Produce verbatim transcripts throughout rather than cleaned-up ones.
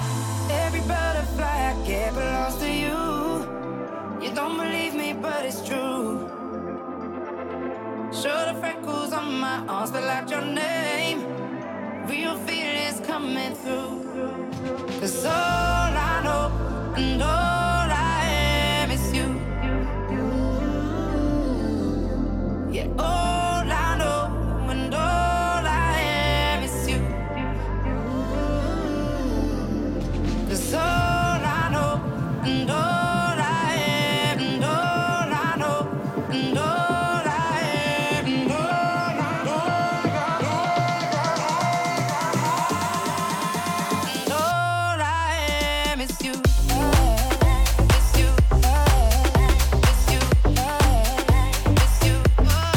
Every butterfly I get belongs to you. You don't believe me, but it's true. Show the freckles on my arms, spell out your name. Real feelings coming through. Cause all I know and all I am is you. Yeah, all I know and all I am is you. Cause all I know and all I am and all I know and all I am and all I know and all I am is you. It's you. It's you. It's you.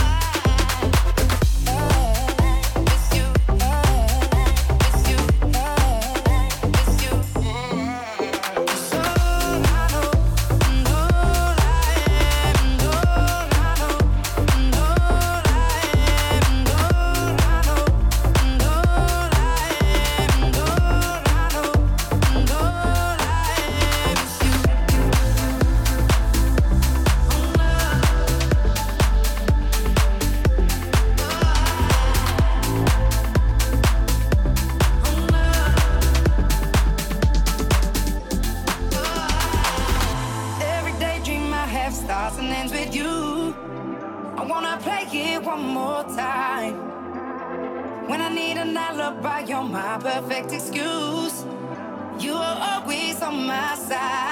It's you. It's you. It's you. It's all I know and all I am and all I know and all I am and all I know and all I am and all I know and all I am is you. Every daydream I have starts and ends with you. I wanna play it one more time. When I need an alibi, you're my perfect excuse. You are always on my side.